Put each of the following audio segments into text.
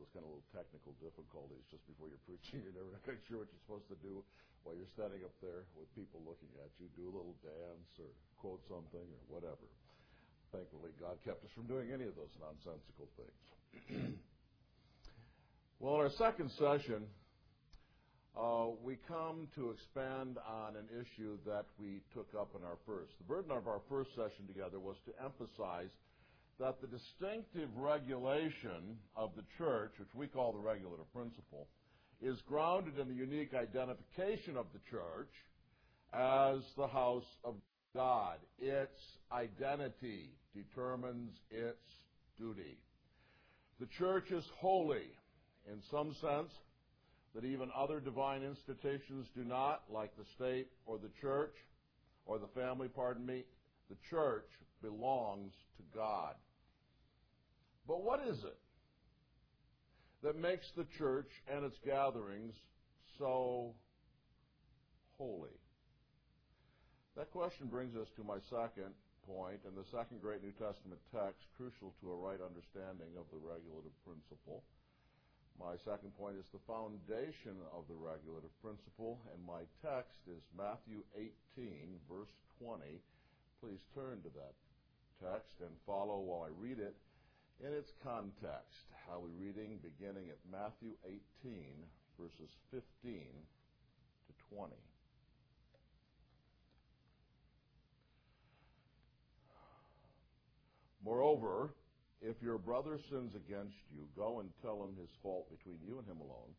those kind of little technical difficulties just before you're preaching. You're never quite sure what you're supposed to do while you're standing up there with people looking at you. Do a little dance or quote something or whatever. Thankfully, God kept us from doing any of those nonsensical things. Well, in our second session, we come to expand on an issue that we took up in our first. The burden of our first session together was to emphasize that the distinctive regulation of the church, which we call the regulative principle, is grounded in the unique identification of the church as the house of God. Its identity determines its duty. The church is holy in some sense that even other divine institutions do not, like the state or the church, or the family, the church belongs to God. But what is it that makes the church and its gatherings so holy? That question brings us to my second point, and the second great New Testament text crucial to a right understanding of the regulative principle. My second point is the foundation of the regulative principle, and my text is Matthew 18, verse 20. Please turn to that text and follow while I read it in its context. I'll be reading beginning at Matthew 18, verses 15 to 20. Moreover, if your brother sins against you, go and tell him his fault between you and him alone.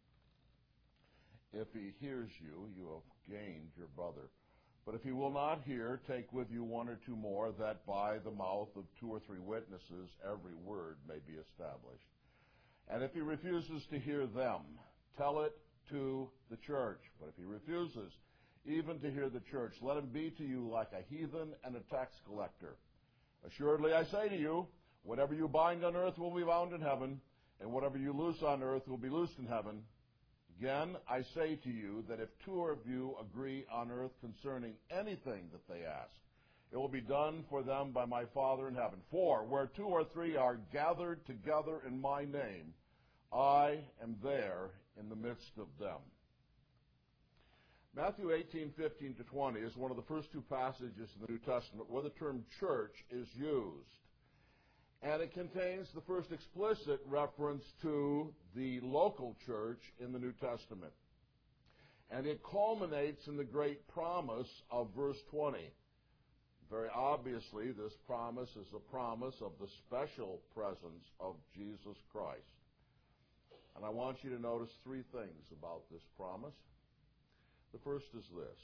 If he hears you, you have gained your brother. But if he will not hear, take with you one or two more, that by the mouth of 2 or 3 witnesses every word may be established. And if he refuses to hear them, tell it to the church. But if he refuses even to hear the church, let him be to you like a heathen and a tax collector. Assuredly, I say to you, whatever you bind on earth will be bound in heaven, and whatever you loose on earth will be loosed in heaven. Again, I say to you that if 2 of you agree on earth concerning anything that they ask, it will be done for them by my Father in heaven. For where 2 or 3 are gathered together in my name, I am there in the midst of them. Matthew 18:15 to 20 is one of the first 2 passages in the New Testament where the term church is used. And it contains the first explicit reference to the local church in the New Testament. And it culminates in the great promise of verse 20. Very obviously, this promise is a promise of the special presence of Jesus Christ. And I want you to notice 3 things about this promise. The first is this.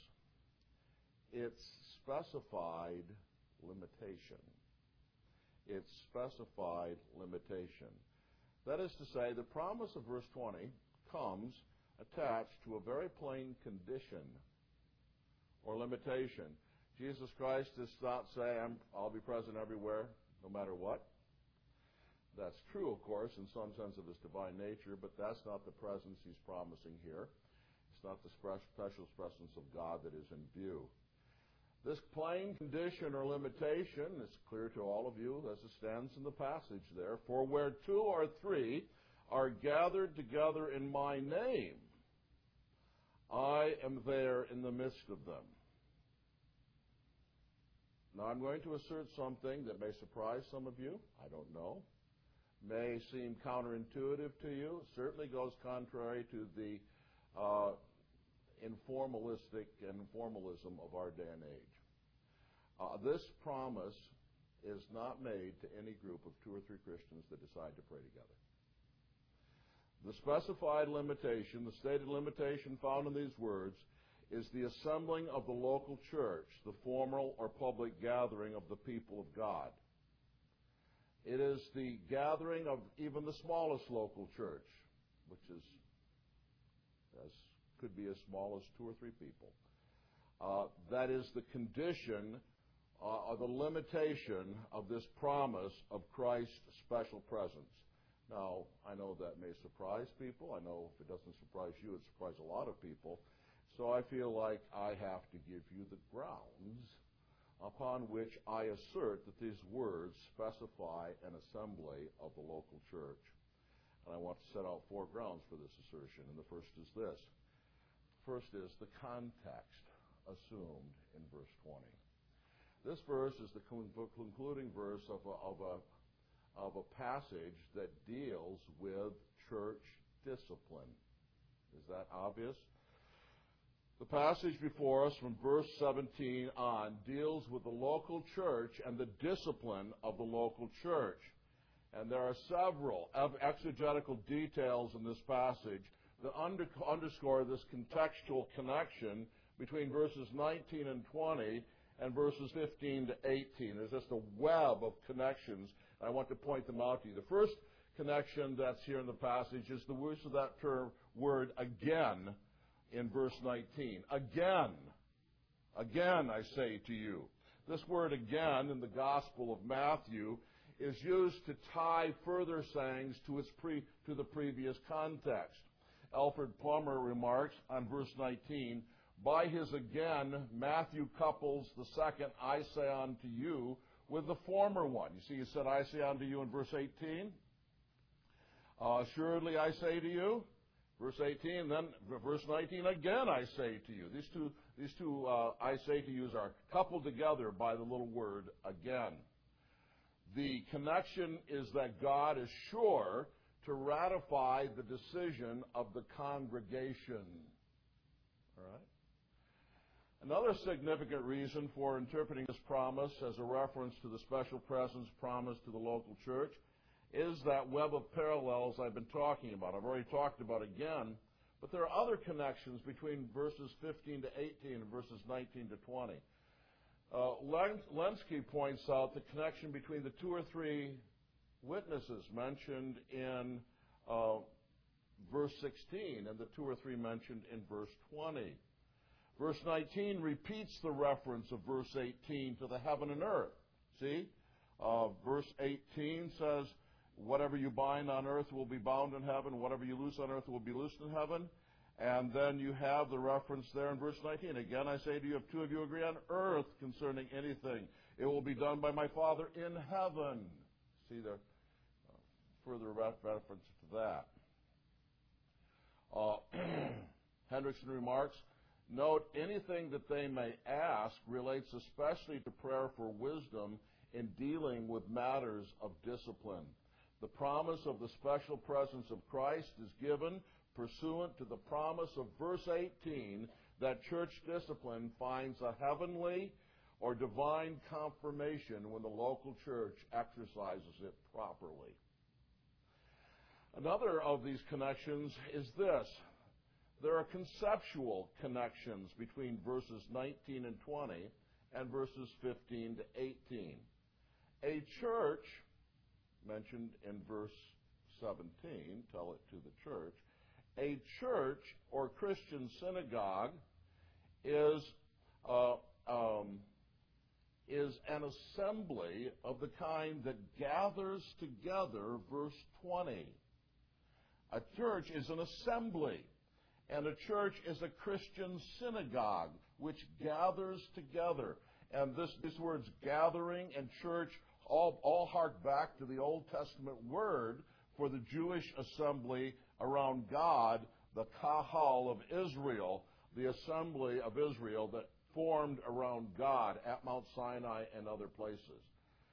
It's specified limitation. Its specified limitation. That is to say, the promise of verse 20 comes attached to a very plain condition or limitation. Jesus Christ does not say, I'll be present everywhere, no matter what. That's true, of course, in some sense of his divine nature, but that's not the presence he's promising here. It's not the special presence of God that is in view. This plain condition or limitation is clear to all of you as it stands in the passage there. For where 2 or 3 are gathered together in my name, I am there in the midst of them. Now I'm going to assert something that may surprise some of you. I don't know. May seem counterintuitive to you. Certainly goes contrary to the informalism of our day and age. This promise is not made to any group of 2 or 3 Christians that decide to pray together. The specified limitation, the stated limitation found in these words, is the assembling of the local church, the formal or public gathering of the people of God. It is the gathering of even the smallest local church, which could be as small as 2 or 3 people. That is the condition or the limitation of this promise of Christ's special presence. Now, I know that may surprise people. I know if it doesn't surprise you, it surprises a lot of people. So I feel like I have to give you the grounds upon which I assert that these words specify an assembly of the local church. And I want to set out 4 grounds for this assertion. And the first is this. First is the context assumed in verse 20. This verse is the concluding verse of a passage that deals with church discipline. Is that obvious? The passage before us from verse 17 on deals with the local church and the discipline of the local church. And there are several exegetical details in this passage that underscore this contextual connection between verses 19 and 20 and verses 15 to 18. There's just a web of connections. I want to point them out to you. The first connection that's here in the passage is the use of that word again in verse 19. Again, I say to you. This word again in the Gospel of Matthew is used to tie further sayings to the previous context. Alfred Plummer remarks on verse 19, by his again, Matthew couples the second I say unto you with the former one. You see, he said I say unto you in verse 18. Assuredly I say to you. Verse 18, then verse 19, again I say to you. These two I say to yous are coupled together by the little word again. The connection is that God is sure to ratify the decision of the congregation. All right? Another significant reason for interpreting this promise as a reference to the special presence promised to the local church is that web of parallels I've been talking about. I've already talked about again, but there are other connections between verses 15 to 18 and verses 19 to 20. Lenski points out the connection between the 2 or 3 witnesses mentioned in verse 16 and the 2 or 3 mentioned in verse 20. Verse 19 repeats the reference of verse 18 to the heaven and earth. See? Verse 18 says, whatever you bind on earth will be bound in heaven, whatever you loose on earth will be loosed in heaven. And then you have the reference there in verse 19. Again, I say to you, if 2 of you agree on earth concerning anything, it will be done by my Father in heaven. See the further reference to that. Hendrickson remarks, note, anything that they may ask relates especially to prayer for wisdom in dealing with matters of discipline. The promise of the special presence of Christ is given pursuant to the promise of verse 18 that church discipline finds a heavenly or divine confirmation when the local church exercises it properly. Another of these connections is this. There are conceptual connections between verses 19 and 20 and verses 15 to 18. A church, mentioned in verse 17, tell it to the church, a church or Christian synagogue is an assembly of the kind that gathers together, verse 20. A church is an assembly, and a church is a Christian synagogue which gathers together. And these words, gathering and church, all hark back to the Old Testament word for the Jewish assembly around God, the Kahal of Israel, the assembly of Israel that formed around God at Mount Sinai and other places.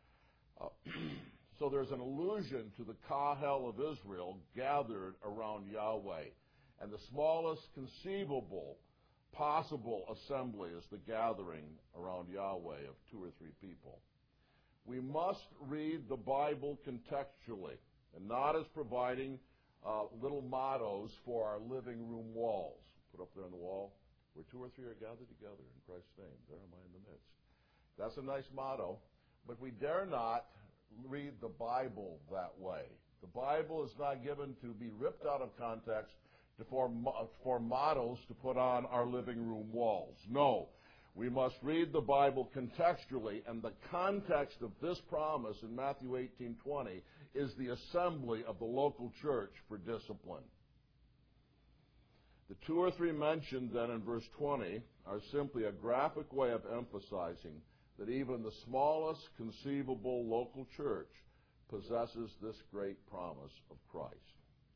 So there's an allusion to the Kahal of Israel gathered around Yahweh. And the smallest conceivable possible assembly is the gathering around Yahweh of 2 or 3 people. We must read the Bible contextually and not as providing little mottos for our living room walls. Put up there on the wall, where 2 or 3 are gathered together in Christ's name, there am I in the midst. That's a nice motto, but we dare not read the Bible that way. The Bible is not given to be ripped out of context for mottos to put on our living room walls. No. We must read the Bible contextually, and the context of this promise in Matthew 18:20 is the assembly of the local church for discipline. The 2 or 3 mentioned then in verse 20 are simply a graphic way of emphasizing that even the smallest conceivable local church possesses this great promise of Christ.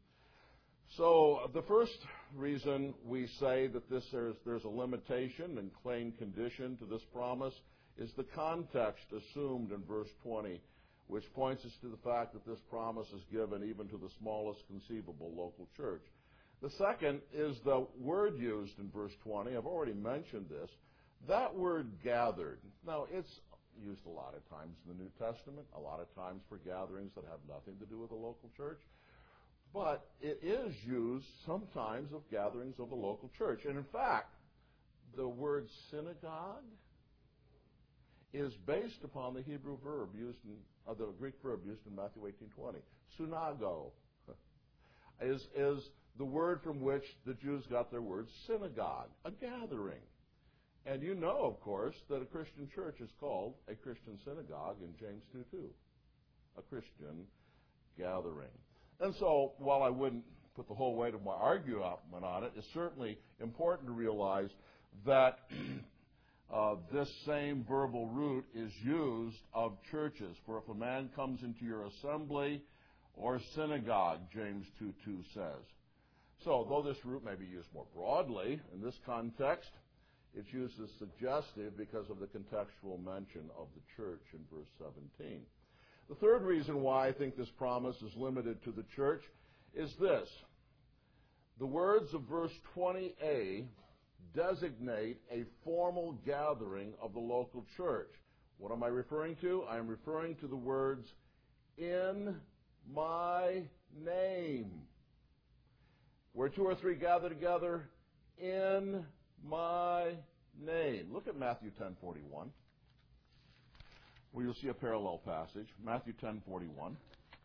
So the first reason we say that there's a limitation and claim condition to this promise is the context assumed in verse 20, which points us to the fact that this promise is given even to the smallest conceivable local church. The second is the word used in verse 20. I've already mentioned this. That word gathered. Now, it's used a lot of times in the New Testament, a lot of times for gatherings that have nothing to do with the local church. But it is used sometimes of gatherings of the local church. And in fact, the word synagogue is based upon the Hebrew verb used in, the Greek verb used in Matthew 18:20. Synago is the word from which the Jews got their word synagogue, a gathering. And you know, of course, that a Christian church is called a Christian synagogue in James 2:2, a Christian gathering. And so, while I wouldn't put the whole weight of my argument on it, it's certainly important to realize that this same verbal root is used of churches. For if a man comes into your assembly or synagogue, James 2:2 says. So, though this root may be used more broadly in this context, it's used as suggestive because of the contextual mention of the church in verse 17. The third reason why I think this promise is limited to the church is this. The words of verse 20a designate a formal gathering of the local church. What am I referring to? I am referring to the words, in my name. Where two or three gather together, in my name. Look at Matthew 10:41. Where you'll see a parallel passage, Matthew 10:41.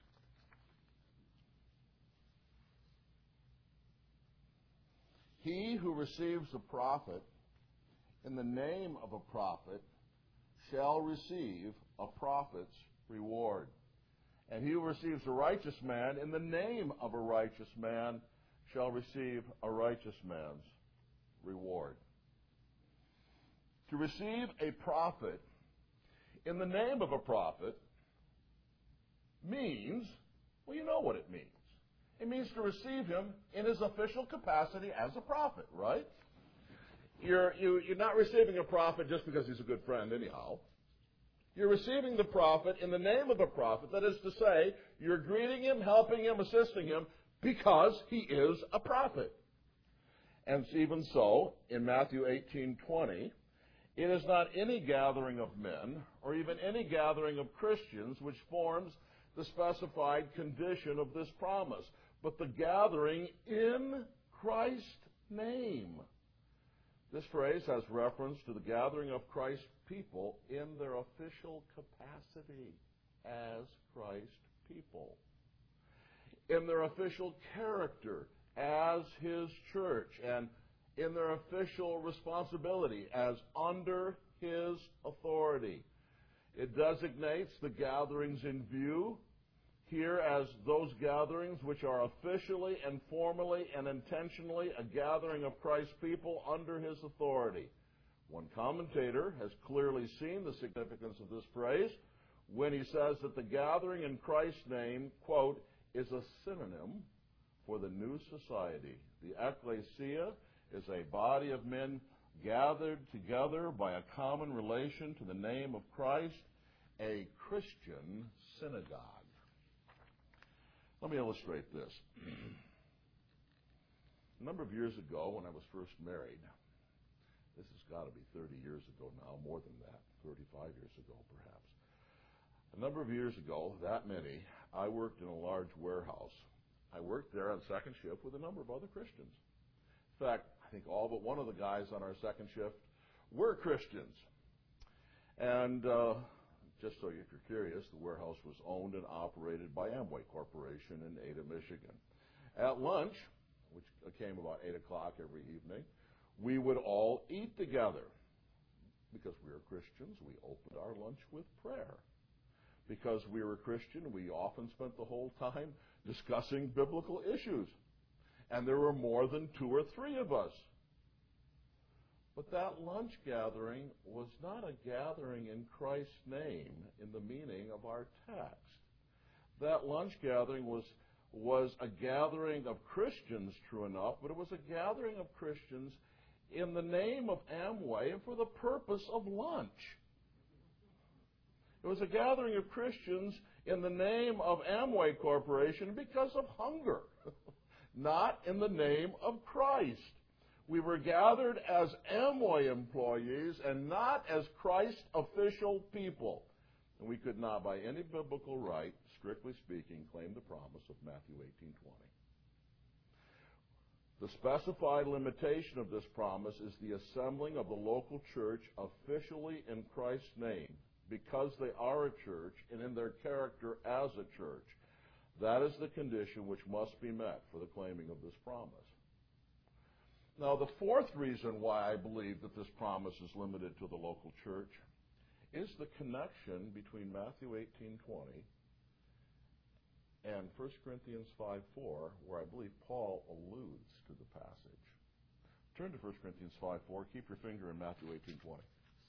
He who receives a prophet in the name of a prophet shall receive a prophet's reward. And he who receives a righteous man in the name of a righteous man shall receive a righteous man's reward. To receive a prophet in the name of a prophet means, well, you know what it means. It means to receive him in his official capacity as a prophet, right? You're not receiving a prophet just because he's a good friend anyhow. You're receiving the prophet in the name of a prophet. That is to say, you're greeting him, helping him, assisting him because he is a prophet. And even so, in Matthew 18:20, it is not any gathering of men or even any gathering of Christians which forms the specified condition of this promise, but the gathering in Christ's name. This phrase has reference to the gathering of Christ's people in their official capacity as Christ's people, in their official character as his church, and in their official responsibility as under his authority. It designates the gatherings in view here as those gatherings which are officially and formally and intentionally a gathering of Christ's people under his authority. One commentator has clearly seen the significance of this phrase when he says that the gathering in Christ's name, quote, is a synonym for the new society. The ecclesia is a body of men gathered together by a common relation to the name of Christ, a Christian synagogue. Let me illustrate this. A number of years ago, when I was first married, this has got to be 30 years ago now, more than that, 35 years ago perhaps. A number of years ago, that many, I worked in a large warehouse. I worked there on second shift with a number of other Christians. In fact, I think all but one of the guys on our second shift were Christians. And just so if you're curious, the warehouse was owned and operated by Amway Corporation in Ada, Michigan. At lunch, which came about 8 o'clock every evening, we would all eat together. Because we were Christians, we opened our lunch with prayer. Because we were Christian, we often spent the whole time discussing biblical issues. And there were more than 2 or 3 of us. But that lunch gathering was not a gathering in Christ's name in the meaning of our text. That lunch gathering was was a gathering of Christians, true enough, but it was a gathering of Christians in the name of Amway and for the purpose of lunch. It was a gathering of Christians in the name of Amway Corporation because of hunger, not in the name of Christ. We were gathered as Amway employees and not as Christ's official people. And we could not, by any biblical right, strictly speaking, claim the promise of Matthew 18:20. The specified limitation of this promise is the assembling of the local church officially in Christ's name, because they are a church and in their character as a church. That is the condition which must be met for the claiming of this promise. Now, the fourth reason why I believe that this promise is limited to the local church is the connection between Matthew 18:20 and 1 Corinthians 5:4, where I believe Paul alludes to the passage. Turn to 1 Corinthians 5:4. Keep your finger in Matthew 18:20.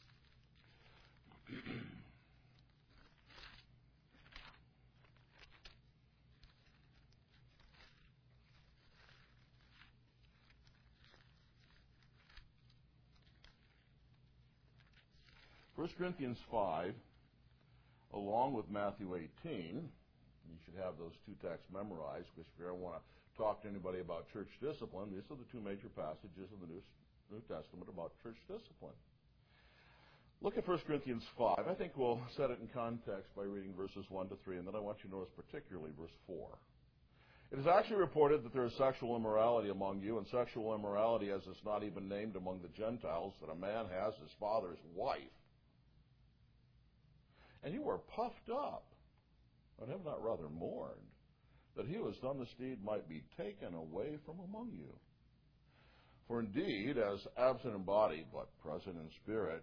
1 Corinthians 5, along with Matthew 18, you should have those two texts memorized, because if you ever want to talk to anybody about church discipline, these are the two major passages in the New Testament about church discipline. Look at 1 Corinthians 5. I think we'll set it in context by reading verses 1 to 3, and then I want you to notice particularly verse 4. It is actually reported that there is sexual immorality among you, and sexual immorality as is not even named among the Gentiles, that a man has his father's wife. And you are puffed up, and have not rather mourned, that he who has done this deed might be taken away from among you. For indeed, as absent in body, but present in spirit,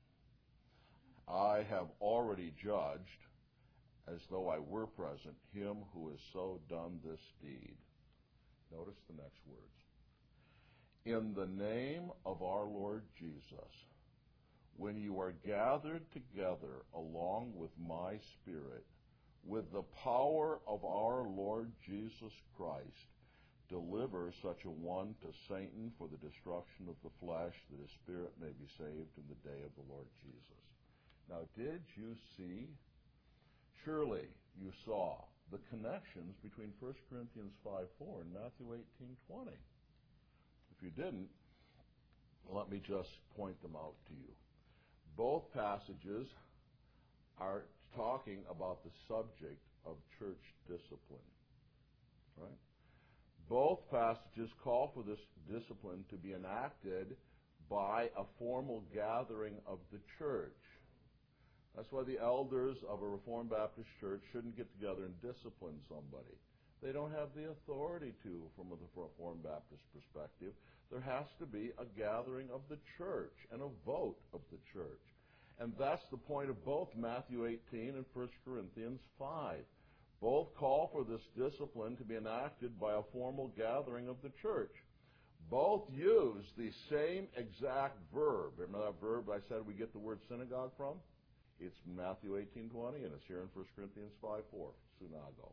I have already judged, as though I were present, him who has so done this deed. Notice the next words. In the name of our Lord Jesus, when you are gathered together along with my Spirit, with the power of our Lord Jesus Christ, deliver such a one to Satan for the destruction of the flesh, that his spirit may be saved in the day of the Lord Jesus. Now, did you see? Surely you saw the connections between 1 Corinthians 5:4 and Matthew 18:20. If you didn't, let me just point them out to you. Both passages are talking about the subject of church discipline, right? Both passages call for this discipline to be enacted by a formal gathering of the church. That's why the elders of a Reformed Baptist church shouldn't get together and discipline somebody. They don't have the authority to, from a Reformed Baptist perspective. There has to be a gathering of the church and a vote of the church. And that's the point of both Matthew 18 and 1 Corinthians 5. Both call for this discipline to be enacted by a formal gathering of the church. Both use the same exact verb. Remember that verb I said we get the word synagogue from? It's Matthew 18:20, and it's here in 1 Corinthians 5:4, synagogue.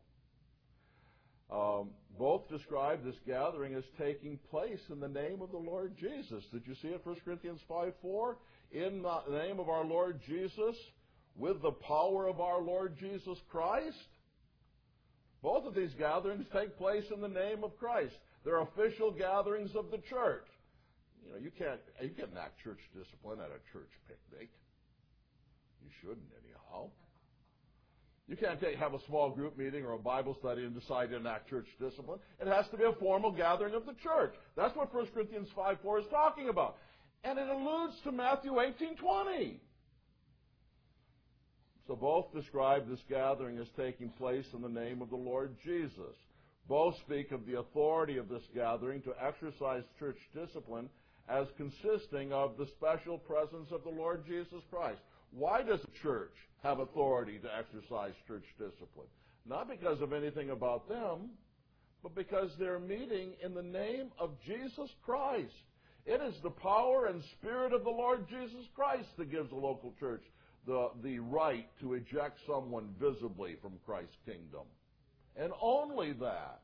Both describe this gathering as taking place in the name of the Lord Jesus. Did you see it, 1 Corinthians 5:4? In the name of our Lord Jesus, with the power of our Lord Jesus Christ. Both of these gatherings take place in the name of Christ. They're official gatherings of the church. You know, you can't enact church discipline at a church picnic. You shouldn't, anyhow. You can't have a small group meeting or a Bible study and decide to enact church discipline. It has to be a formal gathering of the church. That's what 1 Corinthians 5:4 is talking about. And it alludes to Matthew 18:20. So both describe this gathering as taking place in the name of the Lord Jesus. Both speak of the authority of this gathering to exercise church discipline as consisting of the special presence of the Lord Jesus Christ. Why does a church have authority to exercise church discipline? Not because of anything about them, but because they're meeting in the name of Jesus Christ. It is the power and Spirit of the Lord Jesus Christ that gives a local church the right to eject someone visibly from Christ's kingdom. and only that.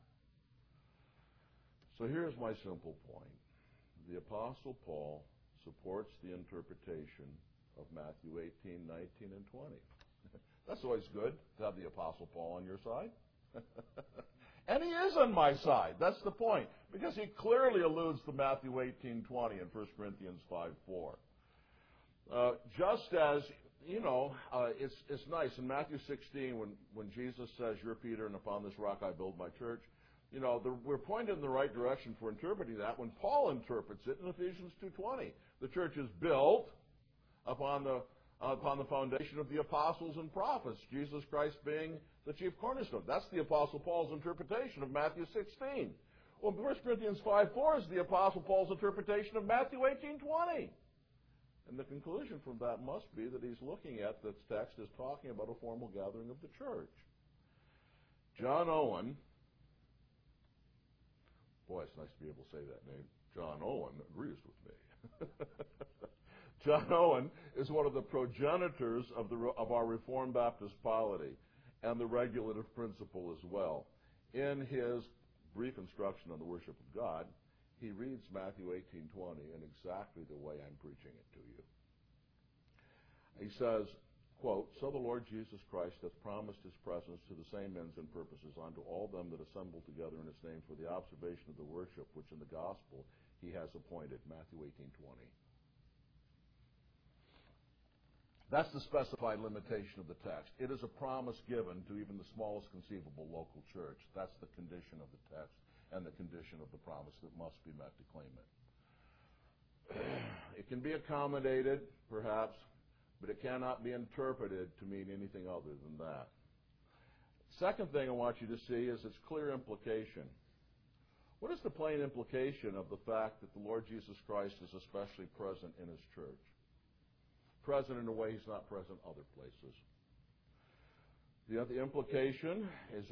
So here's my simple point. The Apostle Paul supports the interpretation of Matthew 18, 19, and 20. That's always good to have the Apostle Paul on your side. And he is on my side. That's the point. Because he clearly alludes to Matthew 18:20 and 1 Corinthians 5:4. Just as, it's nice. In Matthew 16, when Jesus says, "You're Peter, and upon this rock I build my church," we're pointed in the right direction for interpreting that when Paul interprets it in Ephesians 2:20. The church is built upon the foundation of the apostles and prophets, Jesus Christ being the chief cornerstone. That's the Apostle Paul's interpretation of Matthew 16. Well, 1 Corinthians 5:4 is the Apostle Paul's interpretation of Matthew 18:20. And the conclusion from that must be that he's looking at this text as talking about a formal gathering of the church. John Owen, boy, it's nice to be able to say that name. John Owen agrees with me. John Owen is one of the progenitors of our Reformed Baptist polity and the regulative principle as well. In his brief instruction on the worship of God, he reads Matthew 18:20 in exactly the way I'm preaching it to you. He says, quote, "So the Lord Jesus Christ hath promised his presence to the same ends and purposes unto all them that assemble together in his name for the observation of the worship which in the gospel he has appointed." Matthew 18:20. That's the specified limitation of the text. It is a promise given to even the smallest conceivable local church. That's the condition of the text and the condition of the promise that must be met to claim it. It can be accommodated, perhaps, but it cannot be interpreted to mean anything other than that. Second thing I want you to see is its clear implication. What is the plain implication of the fact that the Lord Jesus Christ is especially present in his church? Present in a way he's not present other places. The implication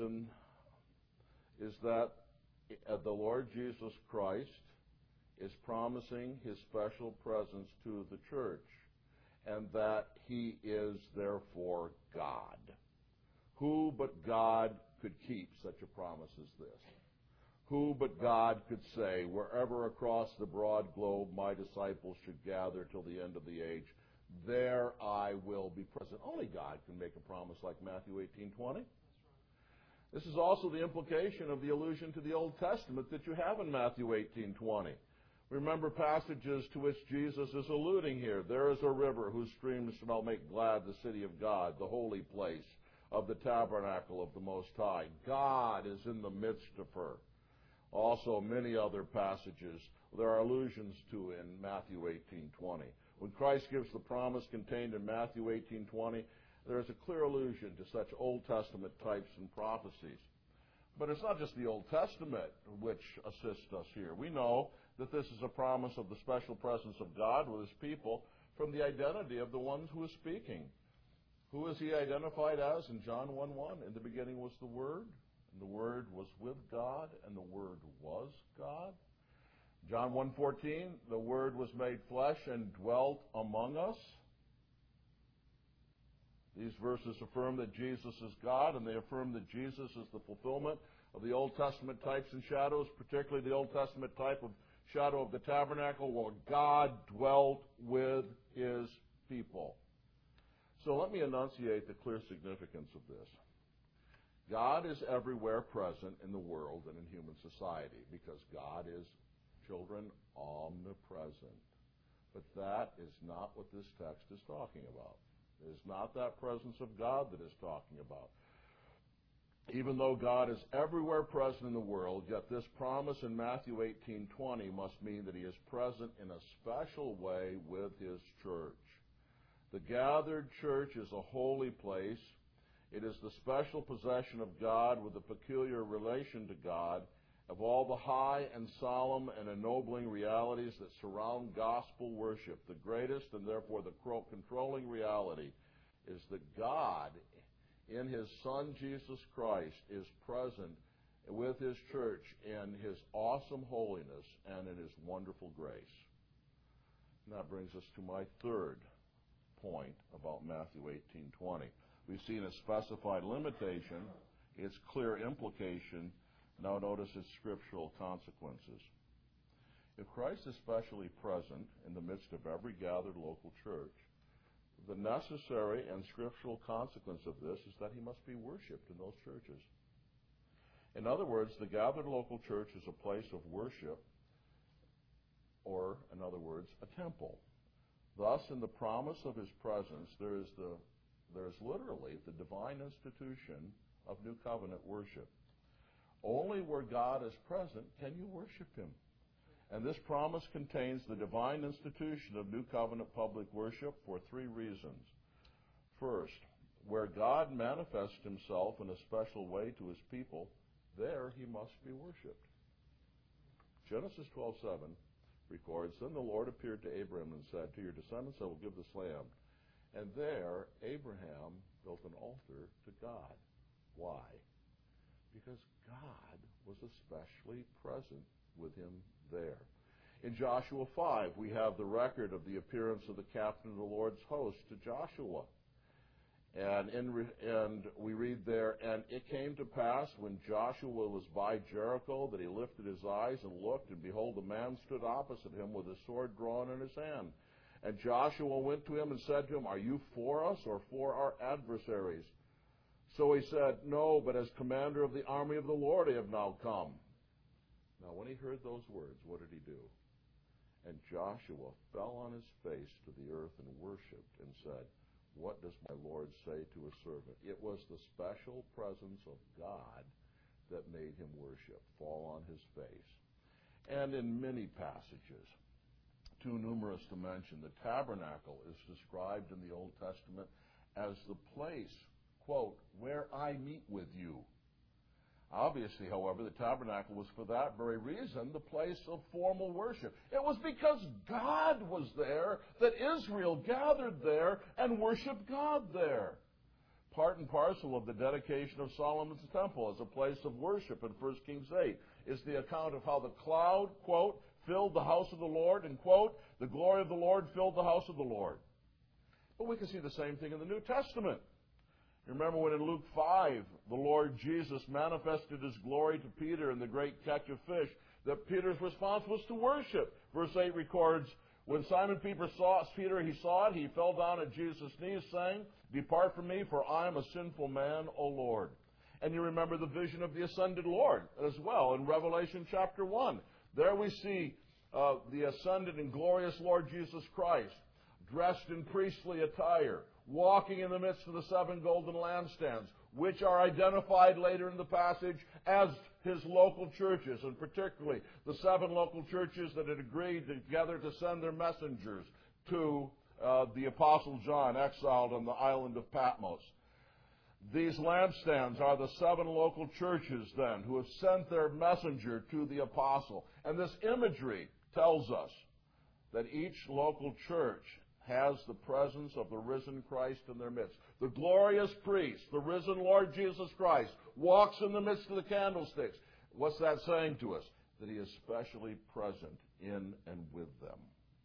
is that the Lord Jesus Christ is promising his special presence to the church, and that he is therefore God. Who but God could keep such a promise as this? Who but God could say, "Wherever across the broad globe my disciples should gather till the end of the age, there I will be present"? Only God can make a promise like Matthew 18:20. This is also the implication of the allusion to the Old Testament that you have in Matthew 18:20. Remember passages to which Jesus is alluding here. "There is a river whose streams shall make glad the city of God, the holy place of the tabernacle of the Most High." God is in the midst of her. Also, many other passages there are allusions to in Matthew 18:20. When Christ gives the promise contained in Matthew 18:20, there is a clear allusion to such Old Testament types and prophecies. But it's not just the Old Testament which assists us here. We know that this is a promise of the special presence of God with his people from the identity of the one who is speaking. Who is he identified as in John 1:1? "In the beginning was the Word, and the Word was with God, and the Word was God." John 1:14, "The Word was made flesh and dwelt among us." These verses affirm that Jesus is God, and they affirm that Jesus is the fulfillment of the Old Testament types and shadows, particularly the Old Testament type of shadow of the tabernacle, where God dwelt with his people. So let me enunciate the clear significance of this. God is everywhere present in the world and in human society, because God is, children, omnipresent. But that is not what this text is talking about. It is not that presence of God that it's talking about. Even though God is everywhere present in the world, yet this promise in Matthew 18:20 must mean that he is present in a special way with his church. The gathered church is a holy place. It is the special possession of God with a peculiar relation to God, of all the high and solemn and ennobling realities that surround gospel worship. The greatest and therefore the controlling reality is that God, in his Son Jesus Christ, is present with his church in his awesome holiness and in his wonderful grace. And that brings us to my third point about Matthew 18:20. We've seen a specified limitation its clear implication. Now notice its scriptural consequences. If Christ is specially present in the midst of every gathered local church, the necessary and scriptural consequence of this is that he must be worshipped in those churches. In other words, the gathered local church is a place of worship, or, in other words, a temple. Thus, in the promise of his presence, there is literally the divine institution of New Covenant worship. Only where God is present can you worship him. And this promise contains the divine institution of New Covenant public worship for three reasons. First, where God manifests himself in a special way to his people, there he must be worshipped. Genesis 12:7 records, Then the Lord appeared to Abraham and said, To your descendants I will give this land. And there Abraham built an altar to God. Why? Because God was especially present with him there. In Joshua 5, we have the record of the appearance of the captain of the Lord's host to Joshua. And we read there, And it came to pass when Joshua was by Jericho that he lifted his eyes and looked, and behold, a man stood opposite him with his sword drawn in his hand. And Joshua went to him and said to him, Are you for us or for our adversaries? So he said, No, but as commander of the army of the Lord I have now come. Now when he heard those words, what did he do? And Joshua fell on his face to the earth and worshipped and said, What does my Lord say to his servant? It was the special presence of God that made him worship, fall on his face. And in many passages, too numerous to mention, the tabernacle is described in the Old Testament as the place, quote, where I meet with you. Obviously, however, the tabernacle was for that very reason the place of formal worship. It was because God was there that Israel gathered there and worshiped God there. Part and parcel of the dedication of Solomon's temple as a place of worship in 1 Kings 8 is the account of how the cloud, quote, filled the house of the Lord, and, quote, the glory of the Lord filled the house of the Lord. But we can see the same thing in the New Testament. Remember when in Luke 5, the Lord Jesus manifested his glory to Peter in the great catch of fish, that Peter's response was to worship. Verse 8 records, when Simon Peter saw it, he fell down at Jesus' knees, saying, Depart from me, for I am a sinful man, O Lord. And you remember the vision of the ascended Lord as well in Revelation chapter 1. There we see the ascended and glorious Lord Jesus Christ, dressed in priestly attire, walking in the midst of the seven golden lampstands, which are identified later in the passage as his local churches, and particularly the seven local churches that had agreed together to send their messengers to the Apostle John, exiled on the island of Patmos. These lampstands are the seven local churches, then, who have sent their messenger to the apostle. And this imagery tells us that each local church has the presence of the risen Christ in their midst. The glorious priest, the risen Lord Jesus Christ, walks in the midst of the candlesticks. What's that saying to us? That he is specially present in and with them.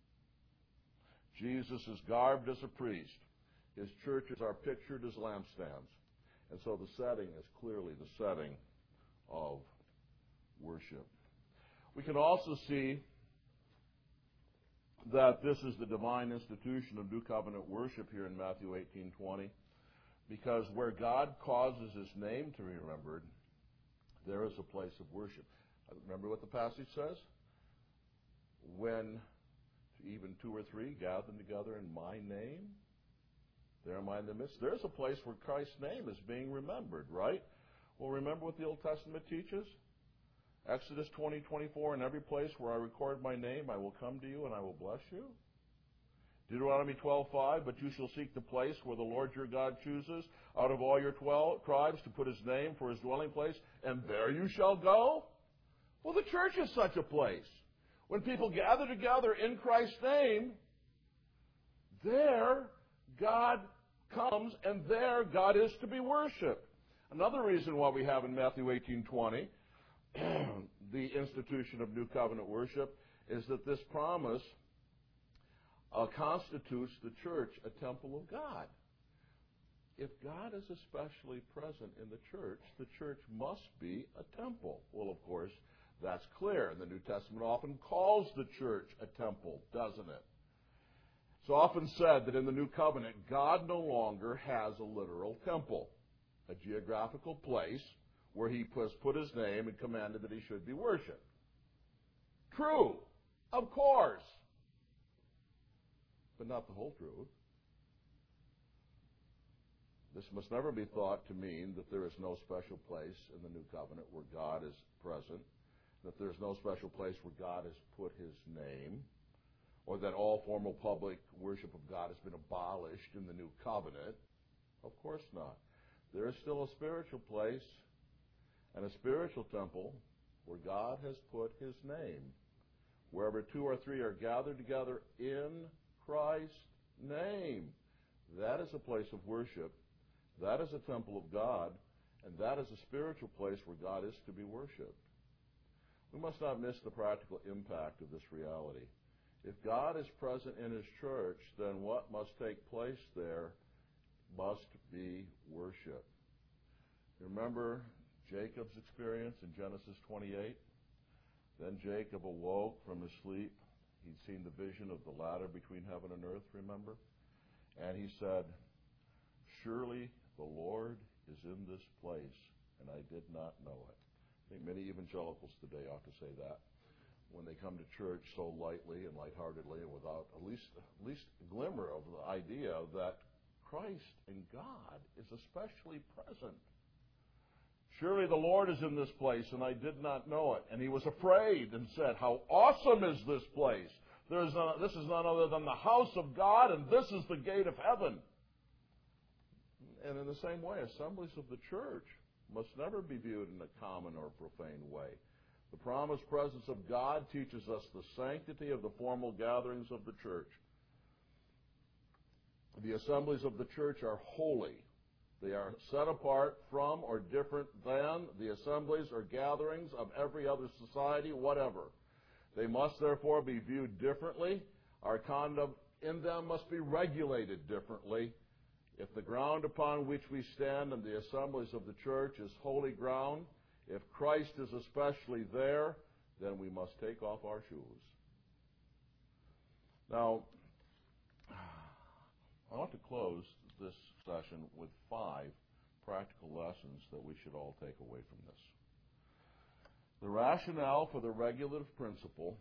Jesus is garbed as a priest. His churches are pictured as lampstands. And so the setting is clearly the setting of worship. We can also see that this is the divine institution of New Covenant worship here in Matthew 18:20, because where God causes his name to be remembered, there is a place of worship. Remember what the passage says? When even two or three gather together in my name, there am I in the midst. There's a place where Christ's name is being remembered, right? Well, remember what the Old Testament teaches? Exodus 20:24, in every place where I record my name, I will come to you and I will bless you. Deuteronomy 12:5, but you shall seek the place where the Lord your God chooses out of all your 12 tribes to put his name for his dwelling place, and there you shall go. Well, the church is such a place. When people gather together in Christ's name, there God comes, and there God is to be worshipped. Another reason why we have in Matthew 18:20 the institution of New Covenant worship is that this promise constitutes the church a temple of God. if God is especially present in the church must be a temple. Well, of course, that's clear. The New Testament often calls the church a temple, doesn't it? It's often said that in the New Covenant, God no longer has a literal temple, a geographical place where he has put his name and commanded that he should be worshipped. True, of course, but not the whole truth. This must never be thought to mean that there is no special place in the New Covenant where God is present, that there's no special place where God has put his name, or that all formal public worship of God has been abolished in the New Covenant. Of course not. There is still a spiritual place and a spiritual temple where God has put his name. Wherever two or three are gathered together in Christ's name, that is a place of worship. That is a temple of God, and that is a spiritual place where God is to be worshipped. We must not miss the practical impact of this reality. If God is present in his church, then what must take place there must be worship. Remember Jacob's experience in Genesis 28? Then Jacob awoke from his sleep. He'd seen the vision of the ladder between heaven and earth, remember? And he said, "Surely the Lord is in this place, and I did not know it." I think many evangelicals today ought to say that when they come to church so lightly and lightheartedly and without at least a glimmer of the idea that Christ and God is especially present. Surely the Lord is in this place, and I did not know it. And he was afraid and said, "How awesome is this place! This is none other than the house of God, and this is the gate of heaven." And in the same way, assemblies of the church must never be viewed in a common or profane way. The promised presence of God teaches us the sanctity of the formal gatherings of the church. The assemblies of the church are holy. They are set apart from or different than the assemblies or gatherings of every other society, whatever. They must therefore be viewed differently. Our conduct in them must be regulated differently. If the ground upon which we stand in the assemblies of the church is holy ground, if Christ is especially there, then we must take off our shoes. Now, I want to close this session with 5 practical lessons that we should all take away from this. The rationale for the regulative principle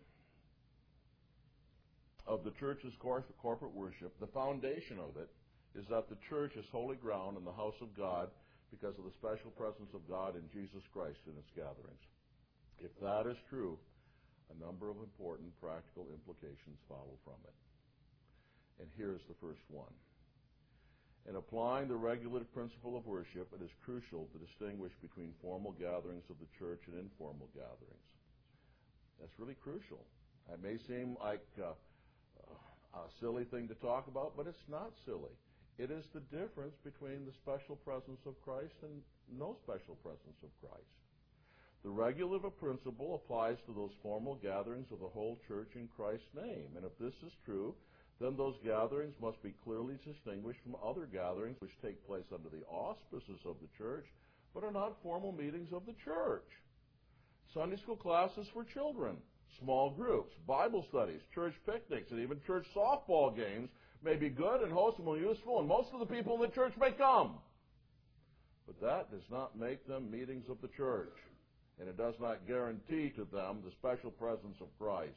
of the church's corporate worship, the foundation of it, is that the church is holy ground in the house of God because of the special presence of God in Jesus Christ in its gatherings. If that is true, a number of important practical implications follow from it. And here's the first one. In applying the regulative principle of worship, it is crucial to distinguish between formal gatherings of the church and informal gatherings. That's really crucial. It may seem like a silly thing to talk about, but it's not silly. It is the difference between the special presence of Christ and no special presence of Christ. The regulative principle applies to those formal gatherings of the whole church in Christ's name. And if this is true, then those gatherings must be clearly distinguished from other gatherings which take place under the auspices of the church, but are not formal meetings of the church. Sunday school classes for children, small groups, Bible studies, church picnics, and even church softball games may be good and wholesome and useful, and most of the people in the church may come. But that does not make them meetings of the church, and it does not guarantee to them the special presence of Christ.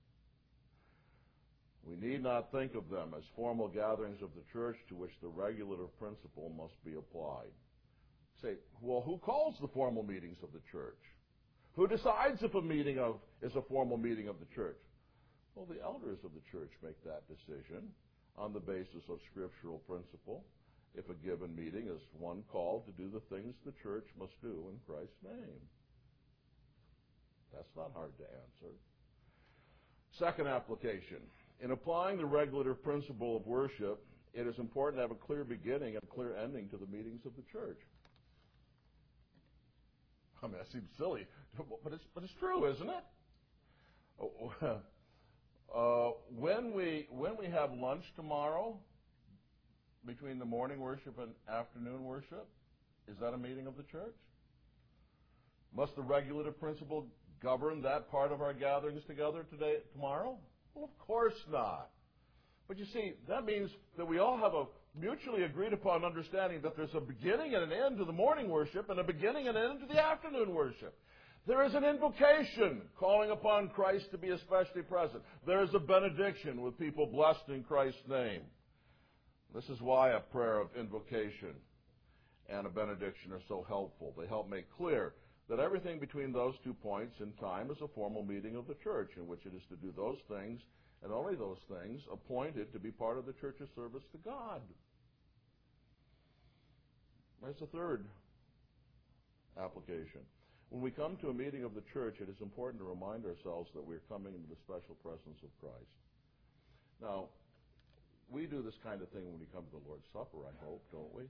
We need not think of them as formal gatherings of the church to which the regulative principle must be applied. Say, well, who calls the formal meetings of the church? Who decides if a meeting is a formal meeting of the church? Well, the elders of the church make that decision on the basis of scriptural principle, if a given meeting is one called to do the things the church must do in Christ's name. That's not hard to answer. Second application. In applying the regulative principle of worship, it is important to have a clear beginning and a clear ending to the meetings of the church. I mean, that seems silly, but it's true, isn't it? When we have lunch tomorrow, between the morning worship and afternoon worship? Is that a meeting of the church? Must the regulative principle govern that part of our gatherings together tomorrow? Well, of course not. But you see, that means that we all have a mutually agreed upon understanding that there's a beginning and an end to the morning worship and a beginning and an end to the afternoon worship. There is an invocation calling upon Christ to be especially present. There is a benediction with people blessed in Christ's name. This is why a prayer of invocation and a benediction are so helpful. They help make clear that everything between those 2 points in time is a formal meeting of the church in which it is to do those things and only those things appointed to be part of the church's service to God. There's a third application. When we come to a meeting of the church, it is important to remind ourselves that we're coming into the special presence of Christ. Now, we do this kind of thing when we come to the Lord's Supper, I hope, don't we?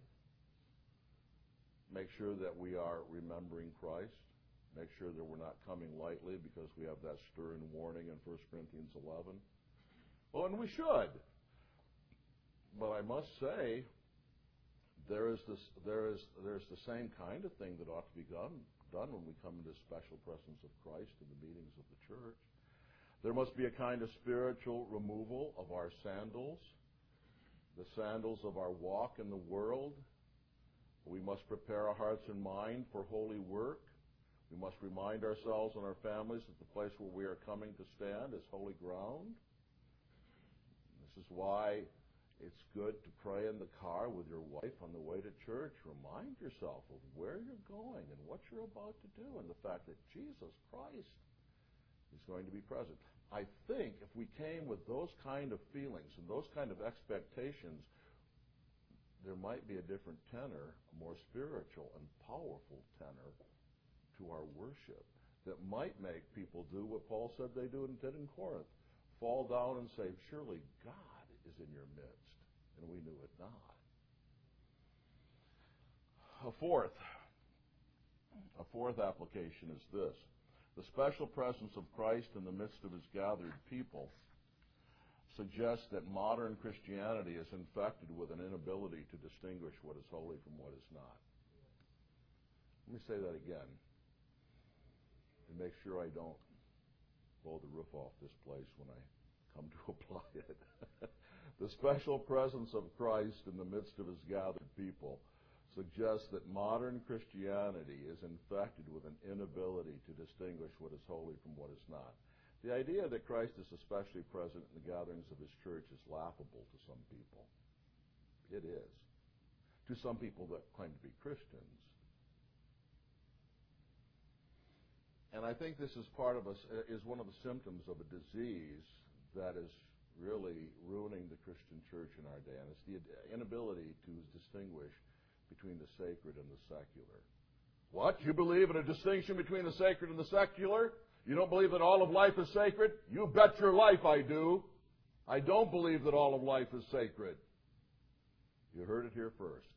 Make sure that we are remembering Christ. Make sure that we're not coming lightly because we have that stern warning in 1 Corinthians 11. Well, and we should. But I must say, there is the same kind of thing that ought to be done when we come into the special presence of Christ in the meetings of the church. There must be a kind of spiritual removal of our sandals, the sandals of our walk in the world. We must prepare our hearts and mind for holy work. We must remind ourselves and our families that the place where we are coming to stand is holy ground. This is why it's good to pray in the car with your wife on the way to church. Remind yourself of where you're going and what you're about to do and the fact that Jesus Christ is going to be present. I think if we came with those kind of feelings and those kind of expectations, there might be a different tenor, a more spiritual and powerful tenor to our worship that might make people do what Paul said they did in Corinth. Fall down and say, surely God is in your midst. And we knew it not. A fourth application is this. The special presence of Christ in the midst of his gathered people suggests that modern Christianity is infected with an inability to distinguish what is holy from what is not. Let me say that again to make sure I don't blow the roof off this place when I come to apply it. The special presence of Christ in the midst of his gathered people suggests that modern Christianity is infected with an inability to distinguish what is holy from what is not. The idea that Christ is especially present in the gatherings of his church is laughable to some people. It is. To some people that claim to be Christians. And I think this is is one of the symptoms of a disease that is really ruining the Christian church in our day, and it's the inability to distinguish between the sacred and the secular. What? You believe in a distinction between the sacred and the secular? You don't believe that all of life is sacred? You bet your life I do. I don't believe that all of life is sacred. You heard it here first.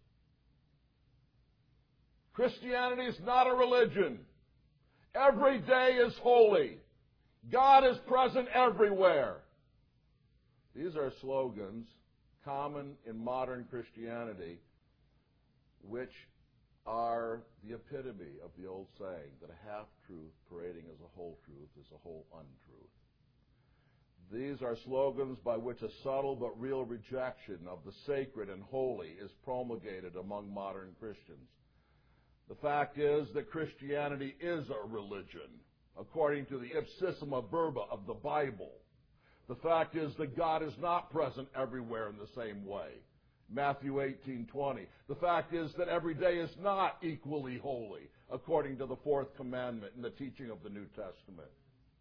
Christianity is not a religion. Every day is holy. God is present everywhere. These are slogans common in modern Christianity, which are the epitome of the old saying that a half-truth parading as a whole truth is a whole untruth. These are slogans by which a subtle but real rejection of the sacred and holy is promulgated among modern Christians. The fact is that Christianity is a religion, according to the ipsissima verba of the Bible. The fact is that God is not present everywhere in the same way. Matthew 18:20. The fact is that every day is not equally holy, according to the fourth commandment in the teaching of the New Testament.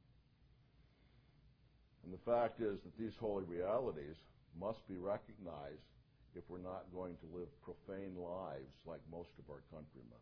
And the fact is that these holy realities must be recognized if we're not going to live profane lives like most of our countrymen.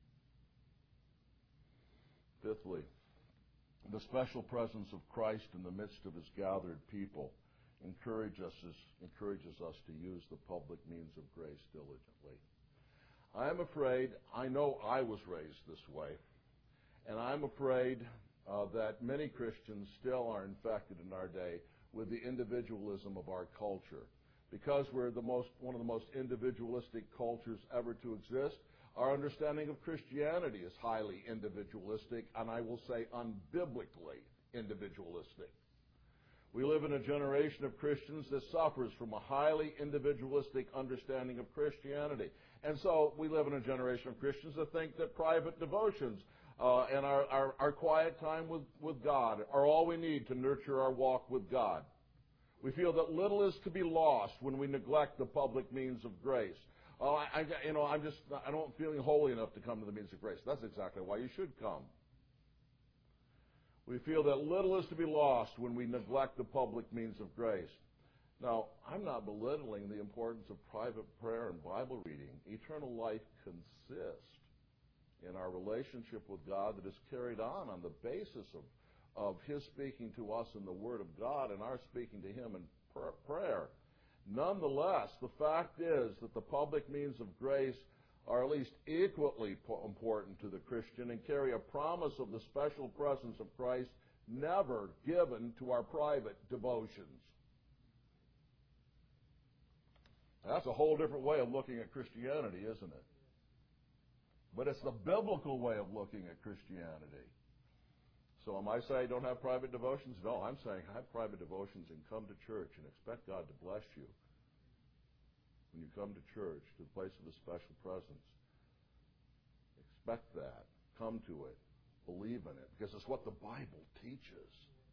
Fifthly, the special presence of Christ in the midst of his gathered people encourages us to use the public means of grace diligently. I am afraid, I know I was raised this way, and I'm afraid that many Christians still are infected in our day with the individualism of our culture. because we're one of the most individualistic cultures ever to exist, our understanding of Christianity is highly individualistic, and I will say unbiblically individualistic. We live in a generation of Christians that suffers from a highly individualistic understanding of Christianity. And so we live in a generation of Christians that think that private devotions and our quiet time with God are all we need to nurture our walk with God. We feel that little is to be lost when we neglect the public means of grace. I don't feel holy enough to come to the means of grace. That's exactly why you should come. We feel that little is to be lost when we neglect the public means of grace. Now, I'm not belittling the importance of private prayer and Bible reading. Eternal life consists in our relationship with God that is carried on the basis of His speaking to us in the Word of God and our speaking to Him in prayer. Nonetheless, the fact is that the public means of grace are at least equally important to the Christian and carry a promise of the special presence of Christ never given to our private devotions. That's a whole different way of looking at Christianity, isn't it? But it's the biblical way of looking at Christianity. So am I saying don't have private devotions? No, I'm saying have private devotions and come to church and expect God to bless you when you come to church, to the place of the special presence. Expect that. Come to it. Believe in it, because it's what the Bible teaches.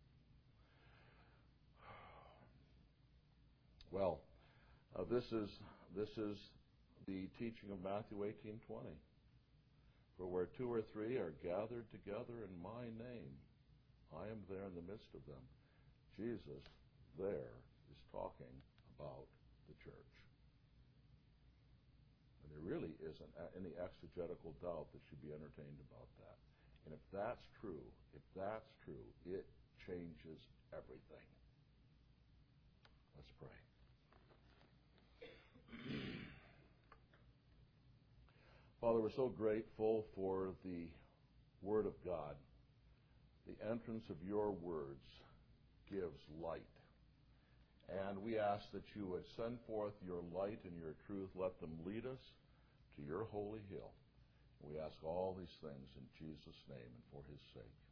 Well, this is the teaching of Matthew 18:20. For where two or three are gathered together in my name, I am there in the midst of them. Jesus there is talking about the church. And there really isn't any exegetical doubt that should be entertained about that. And if that's true, it changes everything. Let's pray. Father, we're so grateful for the Word of God. The entrance of your words gives light. And we ask that you would send forth your light and your truth. Let them lead us to your holy hill. We ask all these things in Jesus' name and for his sake.